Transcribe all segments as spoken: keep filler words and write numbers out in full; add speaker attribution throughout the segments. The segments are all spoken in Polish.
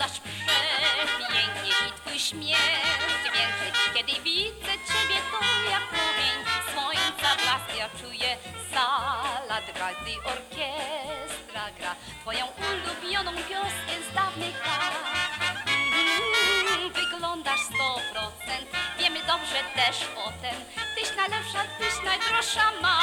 Speaker 1: wyglądasz przepięknie i twój śmiech dźwięczy. Kiedy widzę ciebie, to jak promień słońca blask. Ja czuję, sala gra, gdy orkiestra gra twoją ulubioną pioskę z dawnych lat. Mm, wyglądasz sto procent, wiemy dobrze też o tym. Tyś najlepsza, tyś najdroższa ma.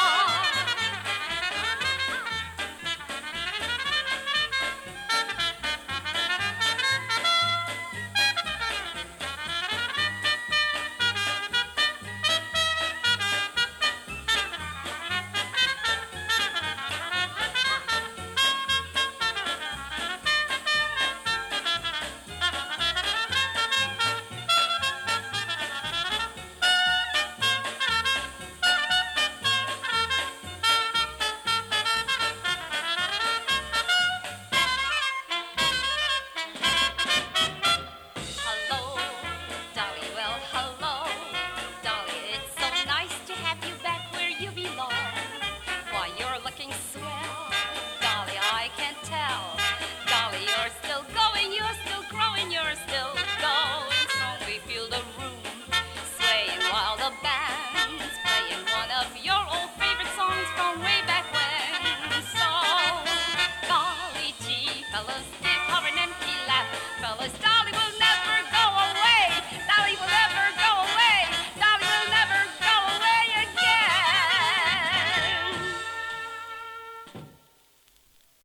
Speaker 1: Fellas, give her an empty laugh. Fellas,